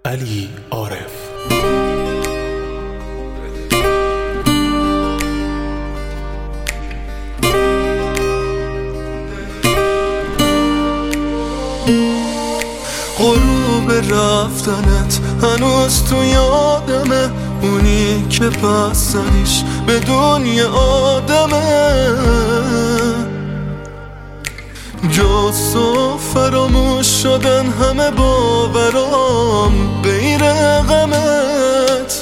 علی عارف. غروب رفتنت هنوز تو یادمه، اونی که پس زنیش به دنیا آدمه. جز تو فراموش شدن همه باورام غیر غمت.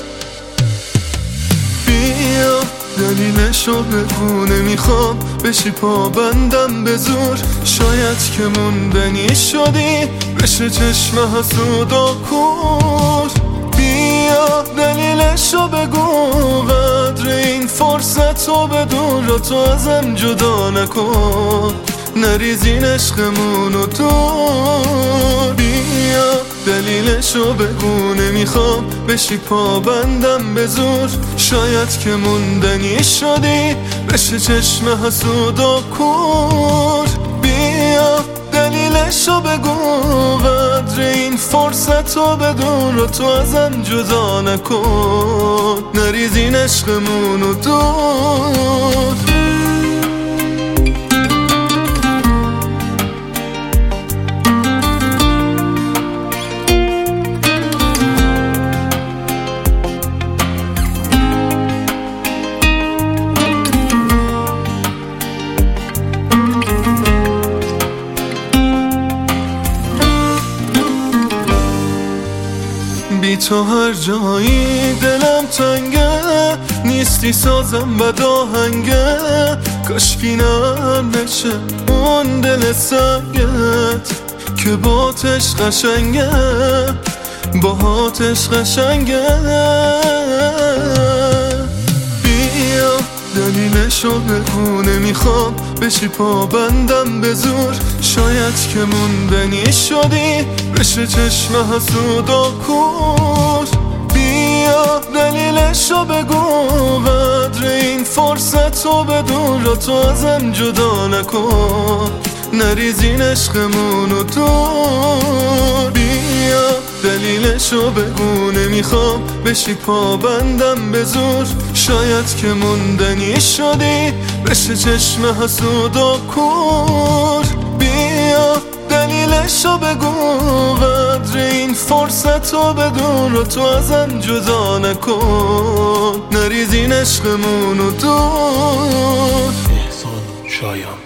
بیا دلیلشو بگو، نمیخوام بشی پابندم به زور. شاید که موندنی شدی بشه چشم حسود و کور. بیا دلیلشو بگو، قدر این فرصتو بدون رو تو ازم جدا نکن. نریزین عشقمونو دور. بیا دلیلشو بگو، نمیخوام بشی پابندم به زور. شاید که موندنی شدی بشه چشم حسود و کور. بیا دلیلشو بگو، قدر این فرصتو بدون رو تو ازم جدا نکن. نریزین عشقمونو دور. بی تو هر جایی دلم تنگه، نیستی سازم بد آهنگه. کاشکی نرم بشه اون دل سنگت که باتش قشنگه، باهاتش قشنگه. بیا دلیلشو بگو، نمیخوام بشی پابندم به زور. شاید که موندنی شدی بشه چشم حسود و کور. بیا دلیلشو بگو، قدر این فرصتو بدون رو تو ازم جدا نکن. نریزین عشقمونو دور. بیا دلیلشو بگو، نمیخوام بشی پابندم به زور. شاید که موندنی شدی بشه چشم حسود و کور. بیا دلیلشو بگو، قدر این فرصتو بدون رو تو ازم جدا نکن. نریزین عشقمونو دور. احسان شایان.